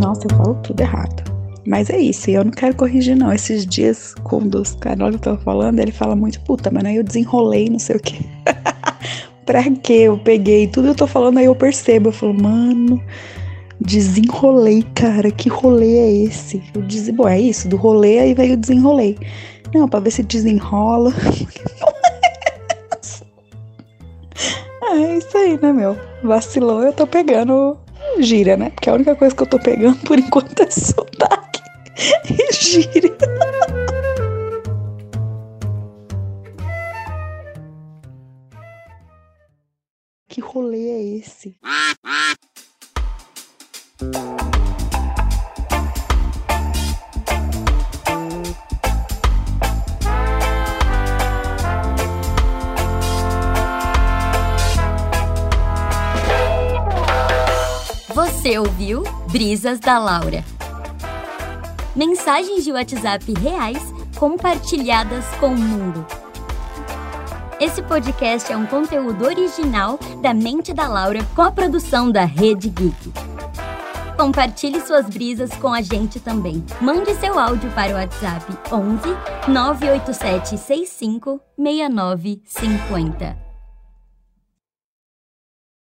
nossa, eu falo tudo errado. Mas é isso, e eu não quero corrigir não. Esses dias, com um dos canais que eu tava falando, ele fala muito, puta, mas aí eu desenrolei, não sei o quê. Pra quê? Eu peguei tudo que eu tô falando, aí eu percebo. Eu falo, mano, desenrolei, cara, que rolê é esse? Eu disse, bom, é isso, do rolê aí veio o desenrolei. Não, pra ver se desenrola. É isso aí, né, meu? Vacilou, eu tô pegando gíria, né? Porque a única coisa que eu tô pegando por enquanto é sotaque e gíria. Que rolê é esse? Você ouviu Brisas da Laura. Mensagens de WhatsApp reais compartilhadas com o mundo. Esse podcast é um conteúdo original da Mente da Laura com a produção da Rede Geek. Compartilhe suas brisas com a gente também. Mande seu áudio para o WhatsApp 11 987 65 69 50.